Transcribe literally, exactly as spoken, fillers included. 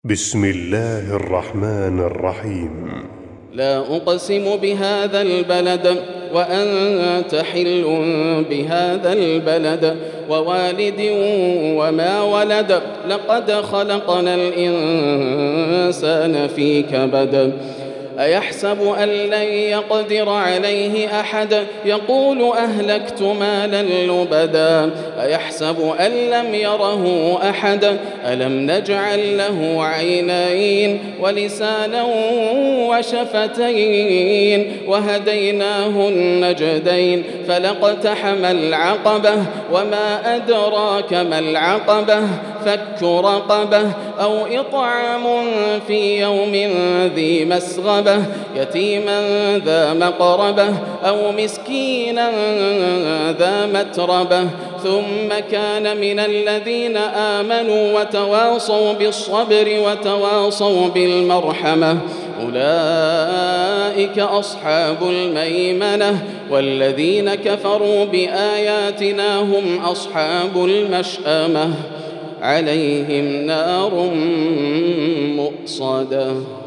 بسم الله الرحمن الرحيم. لا أقسم بهذا البلد وأنت حل بهذا البلد ووالد وما ولد لقد خلقنا الإنسان في كبد أيحسب أن لن يقدر عليه أحد يقول أهلكت مالا لبدا أيحسب أن لم يره أحد ألم نجعل له عينين ولسانا وشفتين وهديناه النجدين فلاقتحم العقبة وما أدراك ما العقبة فك رقبة أو إطعام في يوم ذي مسغبة يتيما ذا مقربة أو مسكينا ذا متربة ثم كان من الذين آمنوا وتواصوا بالصبر وتواصوا بالمرحمة أولئك أصحاب الميمنة والذين كفروا بآياتنا هم أصحاب المشأمة عليهم نار مؤصدة.